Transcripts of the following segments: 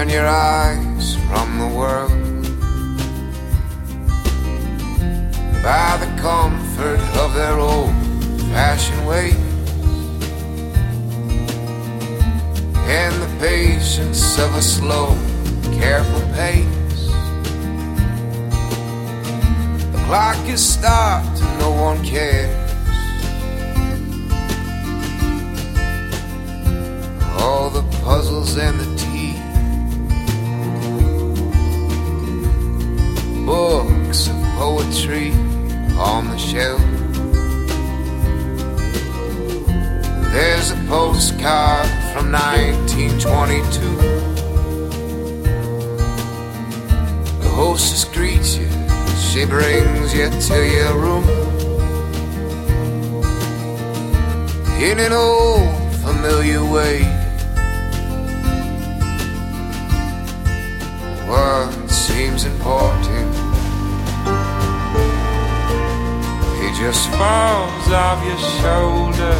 Turn your eyes from the world by the comfort of their old-fashioned ways and the patience of a slow, careful pace. The clock is stopped and no one cares. All the puzzles and the tea, books of poetry on the shelf. There's a postcard from 1922. The hostess greets you, she brings you to your room in an old familiar way. What seems important, it just falls off your shoulder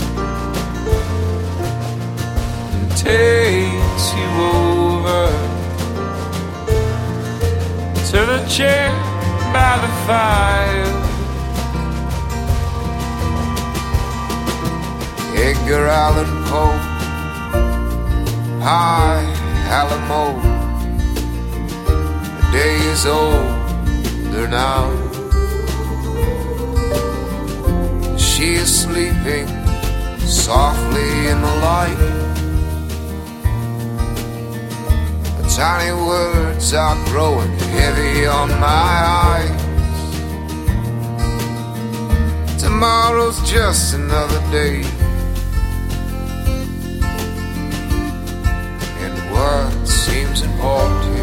and takes you over to the chair by the fire. Edgar Allan Poe, High Alamo. The day is older now. She is sleeping softly in the light. The tiny words are growing heavy on my eyes. Tomorrow's just another day, and what seems important,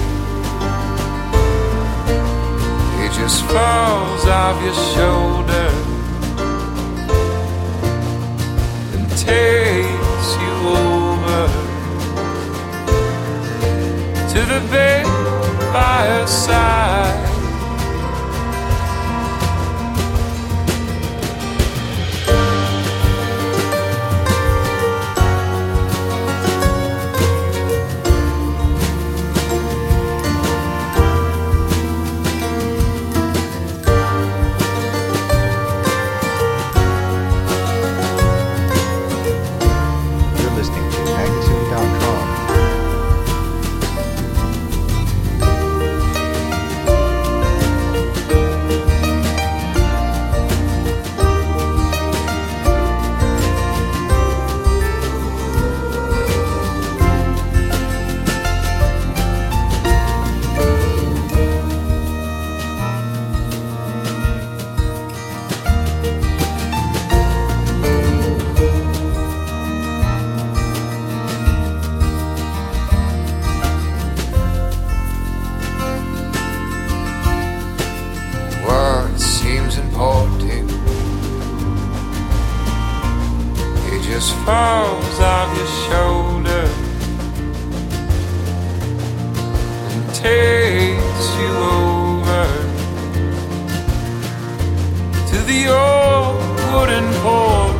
it just falls off your shoulder and takes you over to the bed by her side. Important, it just falls off your shoulder and takes you over to the old wooden porch.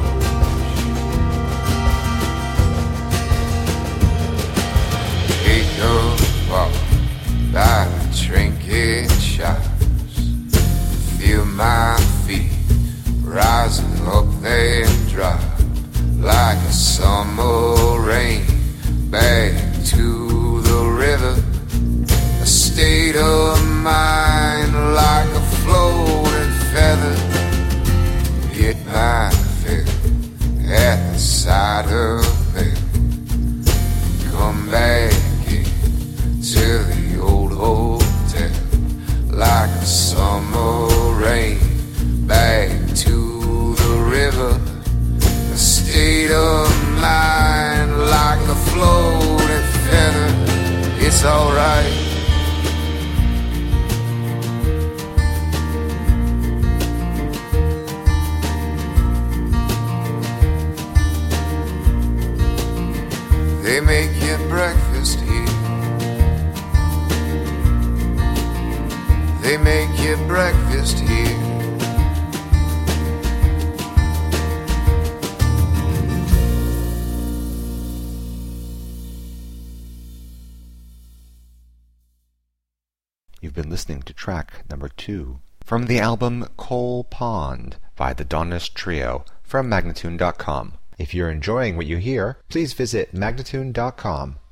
Take a walk by the trinket shops. Feel my feet rising up and drop like a summer rain back to the river. A state of mind like a floating feather. Hit my feet at the side of it. Come back into the old hotel like a summer rain back to the river. A state of mind like a floating feather. It's alright. They make you breakfast here. They make you breakfast here. You've been listening to track number 2 from the album Coal Pond by the Daunus Trio from Magnatune.com. If you're enjoying what you hear, please visit Magnatune.com